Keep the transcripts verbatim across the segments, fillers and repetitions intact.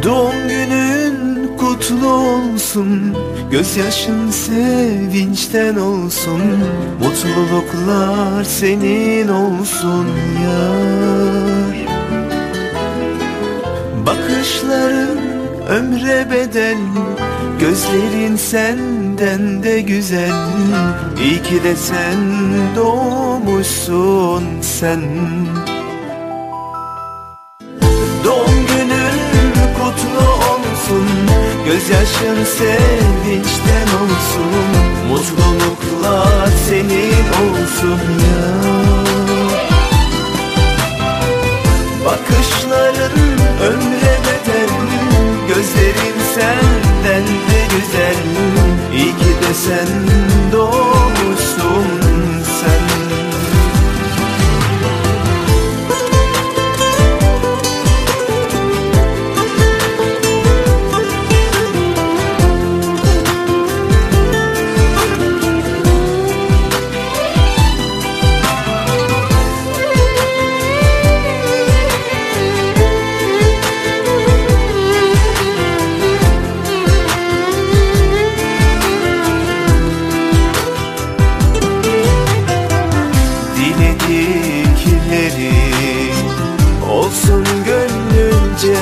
Doğum günün kutlu olsun, gözyaşın sevinçten olsun, mutluluklar senin olsun yar. Bakışların ömre bedel, gözlerin senden de güzel. İyi ki de sen doğmuşsun sen. Doğum günün kutlu olsun, gözyaşın sevinçten olsun, mutluluklar senin olsun ya. Bakışların ömre bedel, gözlerin senden de güzel. İyi ki de sen doğmuşsun sen. Olsun gönlünce,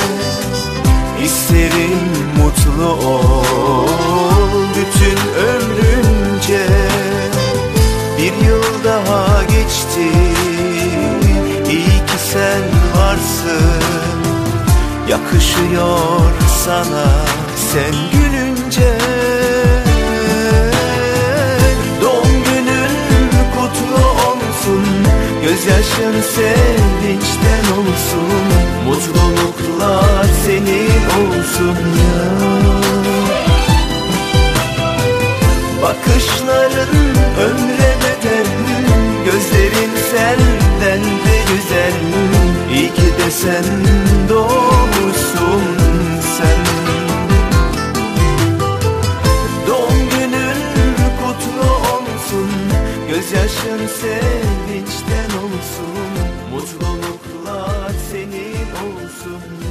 isterim mutlu ol bütün ömrünce. Bir yıl daha geçti, iyi ki sen varsın. Yakışıyor sana sen gülünce. Doğum günün kutlu olsun, gözyaşın sevinçten olsun, mutluluklar senin olsun ya. Bakışların ömre bedel, gözlerin senden de güzel. İyi ki de sen doğmuşsun sen. Doğum günün kutlu olsun, gözyaşın sevinçten olsun, mutluluklar senin olsun.